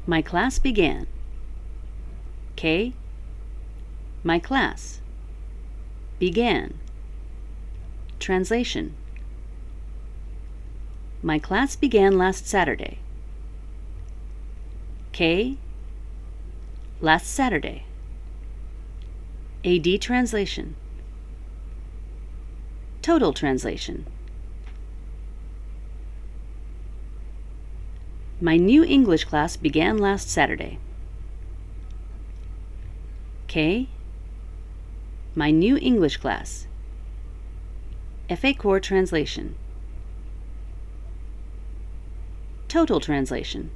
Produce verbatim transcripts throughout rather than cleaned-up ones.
My class began. K. My class began. Translation. My class began last Saturday. K. Last Saturday. A D translation. Total translation. My new English class began last Saturday. K. My new English class. F A Core translation. Total translation.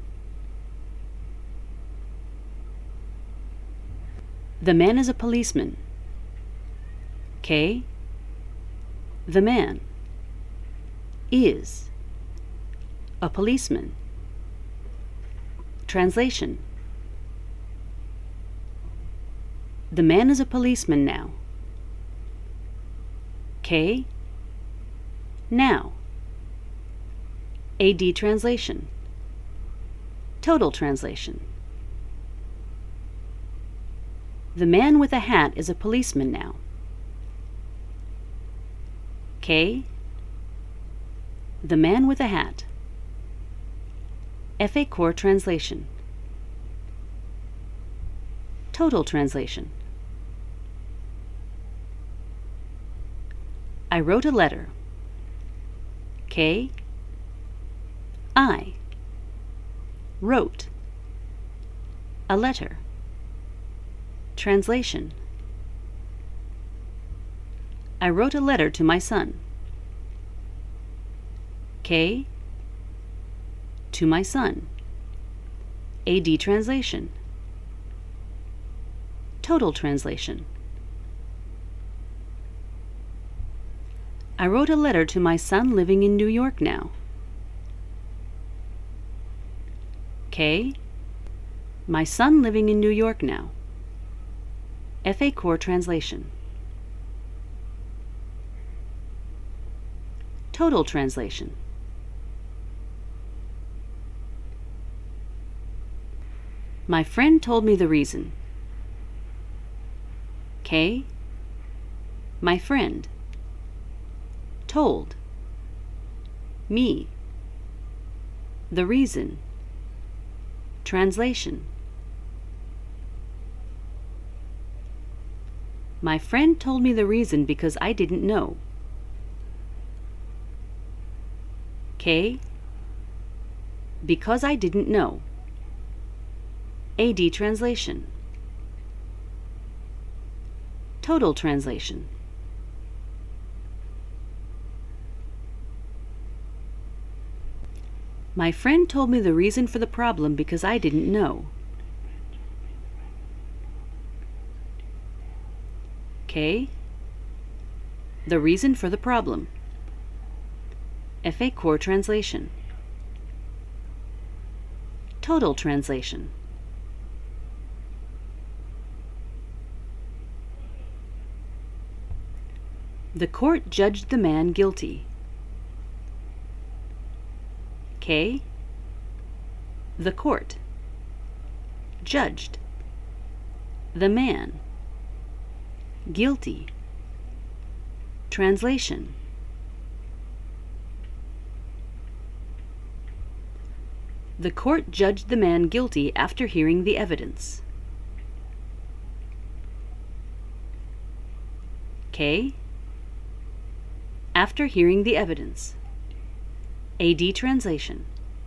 The man is a policeman. K. The man is a policeman. Translation. The man is a policeman now. K. Now. A D translation. Total translation. The man with a hat is a policeman now. K. The man with a hat. F A Core translation. Total translation. I wrote a letter. K. I wrote a letter. Translation. I wrote a letter to my son. K. To my son. A D translation. Total translation. I wrote a letter to my son living in New York now. K. My son living in New York now. F A Core translation. Total translation. My friend told me the reason. K. My friend told me the reason. Translation. My friend told me the reason because I didn't know. K. Because I didn't know. A D translation. Total translation. My friend told me the reason for the problem because I didn't know. K. The reason for the problem. F A Core translation. Total translation. The court judged the man guilty. K. The court judged the man guilty. Translation. The court judged the man guilty after hearing the evidence. K. After hearing the evidence. A D translation.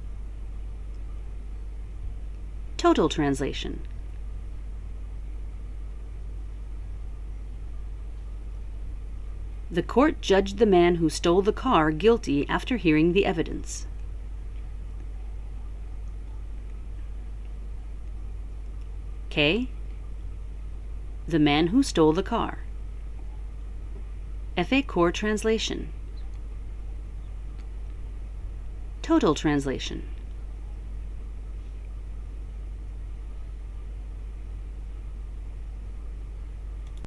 Total translation. The court judged the man who stole the car guilty after hearing the evidence. K. The man who stole the car. F A Core translation. Total translation.